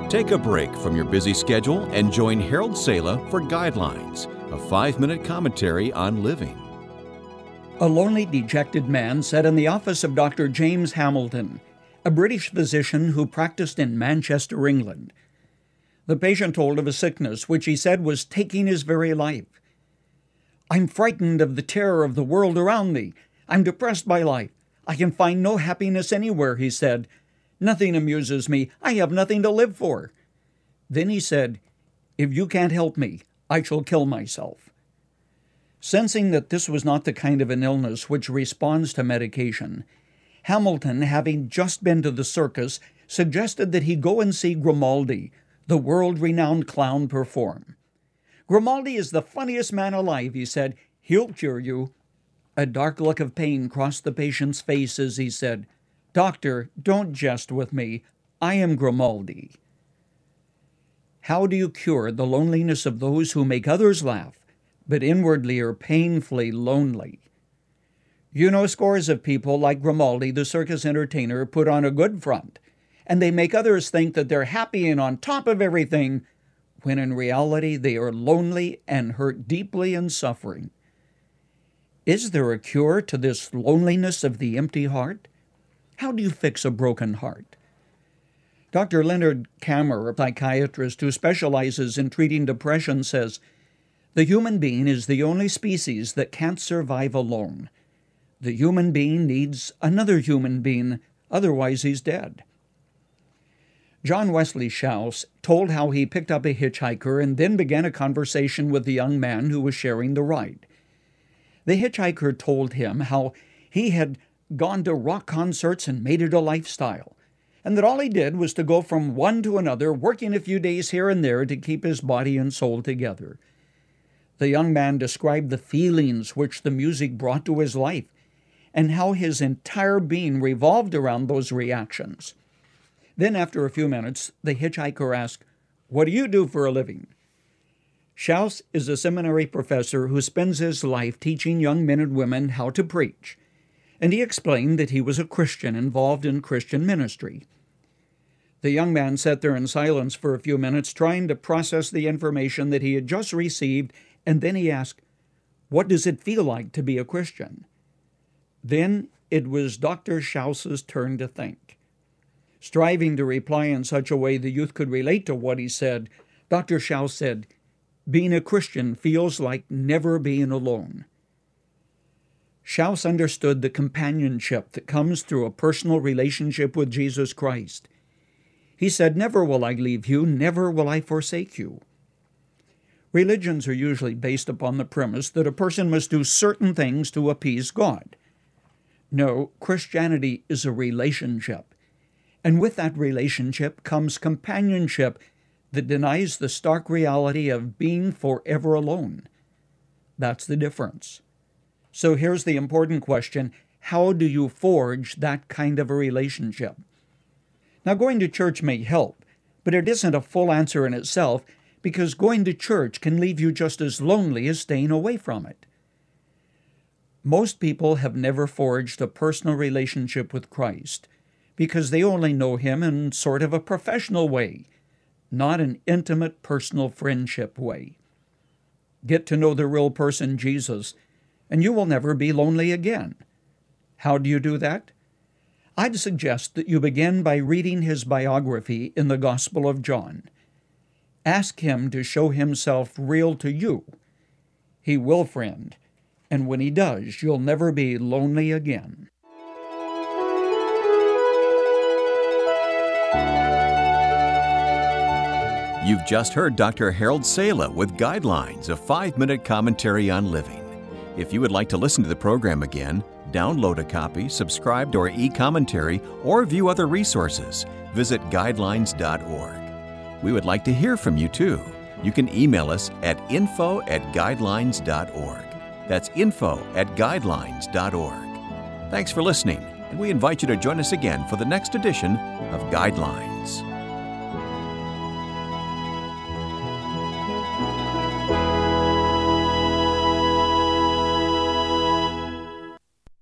Take a break from your busy schedule and join Harold Sala for Guidelines, a 5-minute commentary on living. A lonely, dejected man sat in the office of Dr. James Hamilton, a British physician who practiced in Manchester, England. The patient told of a sickness which he said was taking his very life. "I'm frightened of the terror of the world around me. I'm depressed by life. I can find no happiness anywhere," he said. "Nothing amuses me. I have nothing to live for." Then he said, "If you can't help me, I shall kill myself." Sensing that this was not the kind of an illness which responds to medication, Hamilton, having just been to the circus, suggested that he go and see Grimaldi, the world-renowned clown, perform. "Grimaldi is the funniest man alive," he said. "He'll cure you." A dark look of pain crossed the patient's face as he said, "Doctor, don't jest with me. I am Grimaldi." How do you cure the loneliness of those who make others laugh, but inwardly are painfully lonely? You know scores of people like Grimaldi, the circus entertainer, put on a good front, and they make others think that they're happy and on top of everything, when in reality they are lonely and hurt deeply and suffering. Is there a cure to this loneliness of the empty heart? How do you fix a broken heart? Dr. Leonard Kammer, a psychiatrist who specializes in treating depression, says, "The human being is the only species that can't survive alone. The human being needs another human being, otherwise he's dead." John Wesley Schaus told how he picked up a hitchhiker and then began a conversation with the young man who was sharing the ride. The hitchhiker told him how he had gone to rock concerts and made it a lifestyle, and that all he did was to go from one to another, working a few days here and there to keep his body and soul together. The young man described the feelings which the music brought to his life and how his entire being revolved around those reactions. Then, after a few minutes, the hitchhiker asked, "What do you do for a living?" Schaus is a seminary professor who spends his life teaching young men and women how to preach, and he explained that he was a Christian involved in Christian ministry. The young man sat there in silence for a few minutes, trying to process the information that he had just received, and then he asked, "What does it feel like to be a Christian?" Then it was Dr. Schaus's turn to think. Striving to reply in such a way the youth could relate to what he said, Dr. Schaus said, "Being a Christian feels like never being alone." Schaus understood the companionship that comes through a personal relationship with Jesus Christ. He said, "Never will I leave you, never will I forsake you." Religions are usually based upon the premise that a person must do certain things to appease God. No, Christianity is a relationship, and with that relationship comes companionship that denies the stark reality of being forever alone. That's the difference. So here's the important question: how do you forge that kind of a relationship? Now, going to church may help, but it isn't a full answer in itself, because going to church can leave you just as lonely as staying away from it. Most people have never forged a personal relationship with Christ because they only know Him in sort of a professional way, not an intimate personal friendship way. Get to know the real person, Jesus, and you will never be lonely again. How do you do that? I'd suggest that you begin by reading his biography in the Gospel of John. Ask him to show himself real to you. He will, friend, and when he does, you'll never be lonely again. You've just heard Dr. Harold Sala with Guidelines, a 5-minute commentary on living. If you would like to listen to the program again, download a copy, subscribe to our e-commentary, or view other resources, visit guidelines.org. We would like to hear from you too. You can email us at info@guidelines.org. That's info@guidelines.org. Thanks for listening, and we invite you to join us again for the next edition of Guidelines.